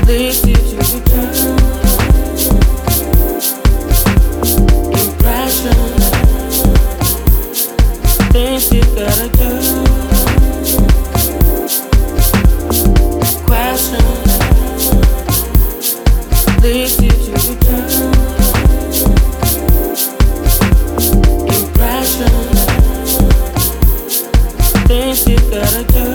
leads you to return. Impression, things you gotta do. Question, leads you to return. Impression, things you gotta do.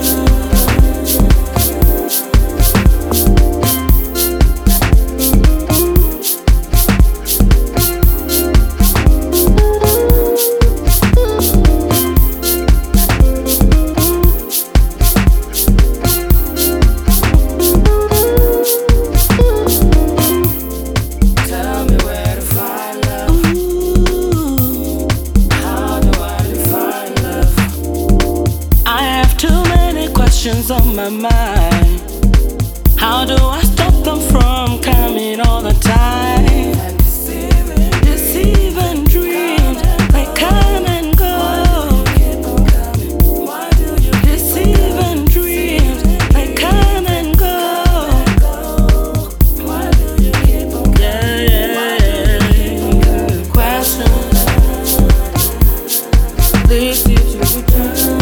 On my mind, how do I stop them from coming all the time? Deceiving dreams, they come and go. Deceiving dreams, they come and go. Yeah. Question leads you to return.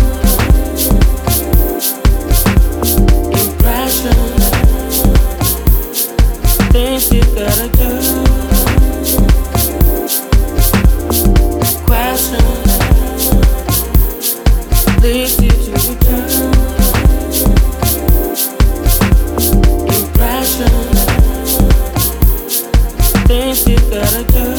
Things you gotta do. Question leads you to return. Impression, things you gotta do.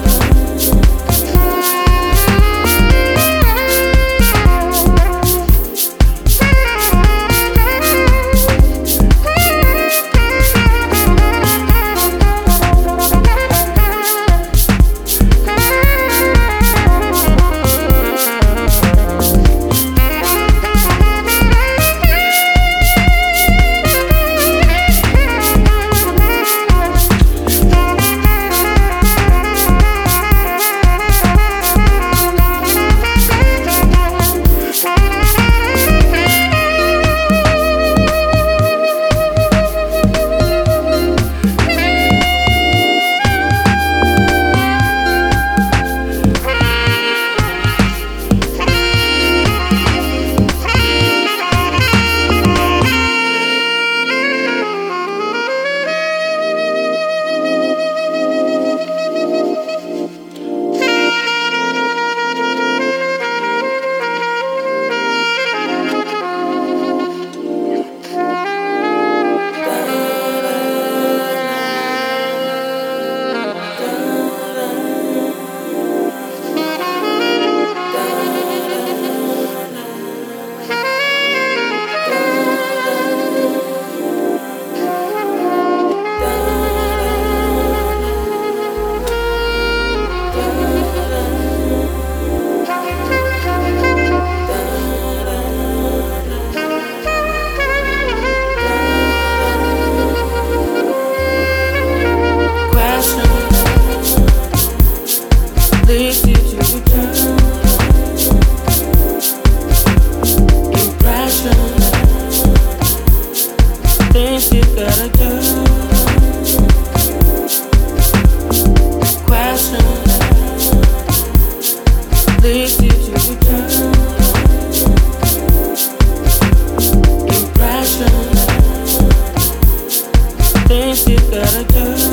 Leads you to return. Impression, things you gotta do. Question leads you to return. Impression, things you gotta do.